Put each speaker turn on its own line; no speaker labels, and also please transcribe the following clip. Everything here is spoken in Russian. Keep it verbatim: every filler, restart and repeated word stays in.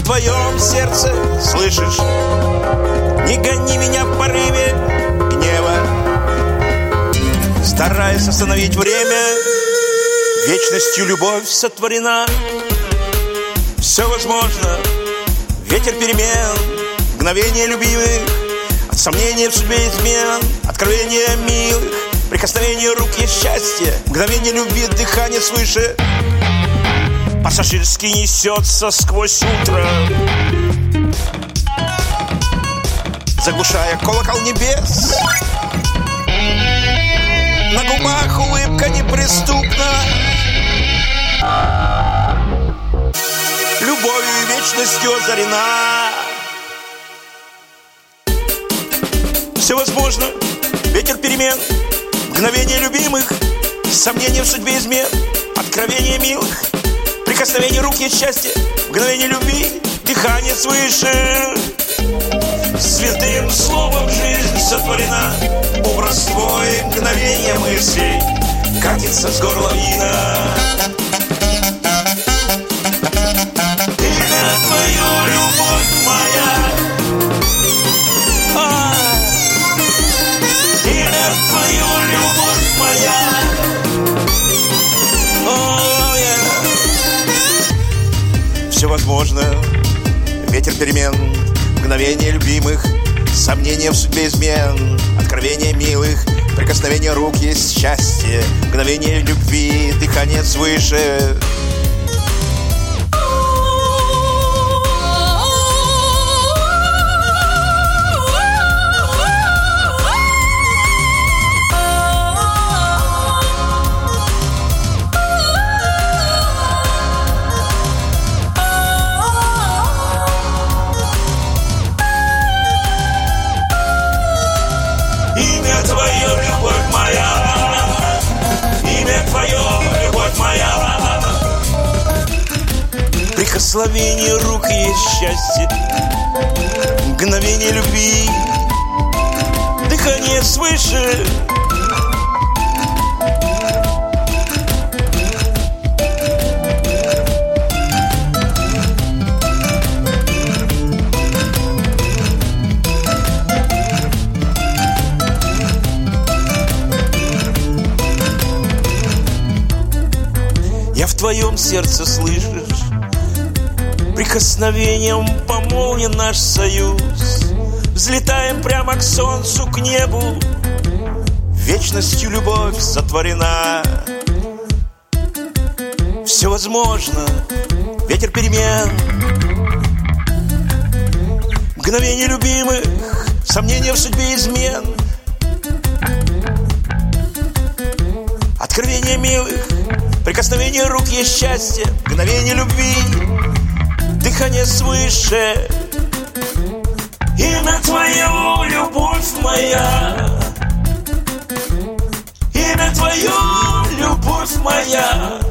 твоем сердце, слышишь? Не гони меня в порыве гнева, стараясь остановить время. Вечностью любовь сотворена. Все возможно, ветер перемен, мгновение любимых, от сомнения в судьбе измен, откровения милых, прикосновение рук есть счастье, мгновение любви, дыхание свыше. Пассажирский несется сквозь утро, заглушая колокол небес. На губах улыбка неприступна, любовью и вечностью озарена. Все возможно, ветер перемен, мгновение любимых, сомнения в судьбе измен, откровения милых, прикосновение рук есть счастье, мгновение любви, дыхание свыше. Святым словом жизнь сотворена, образ твой, мгновение мыслей, катится с горла вина. Имя твое, любовь моя, а, имя твое, любовь моя, о, yeah. Все возможно, ветер перемен, мгновение любимых, сомнения в судьбе измен, откровения милых, прикосновение рук есть счастье, мгновение любви, дыхание свыше. Имя твое, любовь моя, имя твое, любовь моя. Прикосновение рук есть счастье, мгновение любви, дыхание свыше. Я в твоем сердце, слышишь, прикосновением помолвен наш союз. Взлетаем прямо к солнцу, к небу, вечностью любовь сотворена. Все возможно, ветер перемен, мгновение любимых, сомнения в судьбе измен, откровение милых, прикосновение рук есть счастье, мгновение любви, дыхание свыше. Имя твое, любовь моя, имя твое, любовь моя.